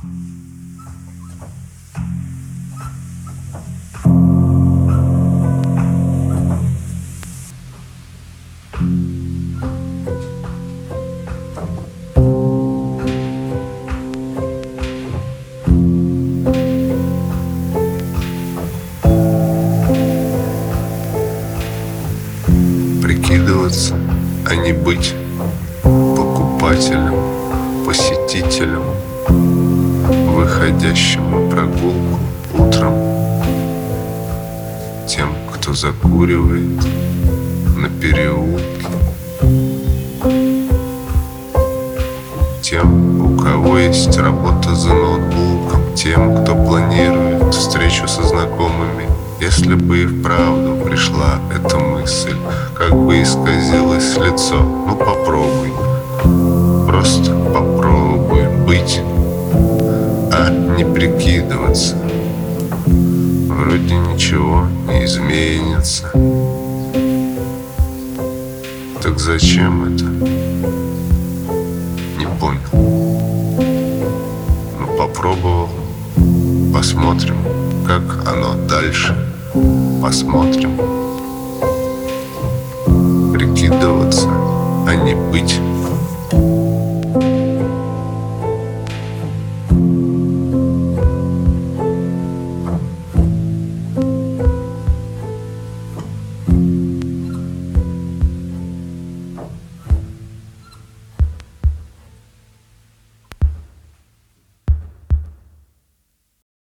Прикидываться, а не быть покупателем, посетителем, выходящим на прогулку утром, тем, кто закуривает на переулке, тем, у кого есть работа за ноутбуком, тем, кто планирует встречу со знакомыми. Если бы и вправду пришла эта мысль, как бы исказилось лицо, ну попробуй, просто попробуй быть, а не прикидываться. Вроде ничего не изменится. Так зачем это? Не понял. Ну попробовал, посмотрим, как оно дальше. Посмотрим. Прикидываться, а не быть.